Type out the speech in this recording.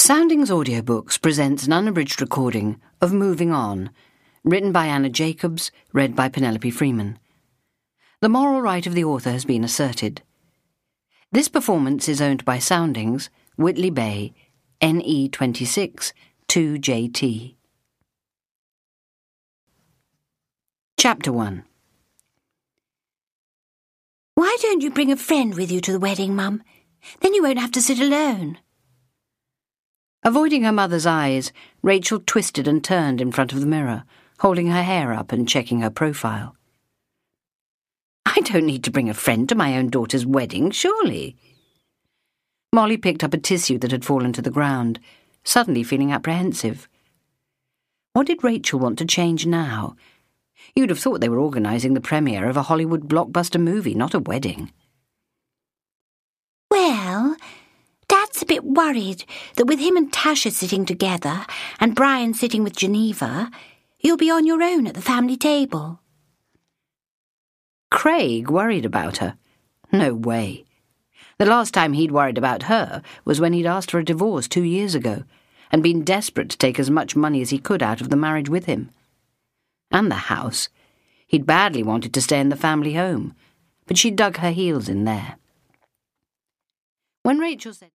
Soundings Audiobooks presents an unabridged recording of Moving On, written by Anna Jacobs, read by Penelope Freeman. The moral right of the author has been asserted. This performance is owned by Soundings, Whitley Bay, NE26 2JT. Chapter 1. Why don't you bring a friend with you to the wedding, Mum? Then you won't have to sit alone. Avoiding her mother's eyes, Rachel twisted and turned in front of the mirror, holding her hair up and checking her profile. I don't need to bring a friend to my own daughter's wedding, surely. Molly picked up a tissue that had fallen to the ground, suddenly feeling apprehensive. What did Rachel want to change now? You'd have thought they were organising the premiere of a Hollywood blockbuster movie, not a wedding. Well, Dad's a bit worried that with him and Tasha sitting together and Brian sitting with Geneva, you'll be on your own at the family table. Craig worried about her? No way. The last time he'd worried about her was when he'd asked for a divorce 2 years ago and been desperate to take as much money as he could out of the marriage with him. And the house. He'd badly wanted to stay in the family home, but she dug her heels in there. When Rachel said...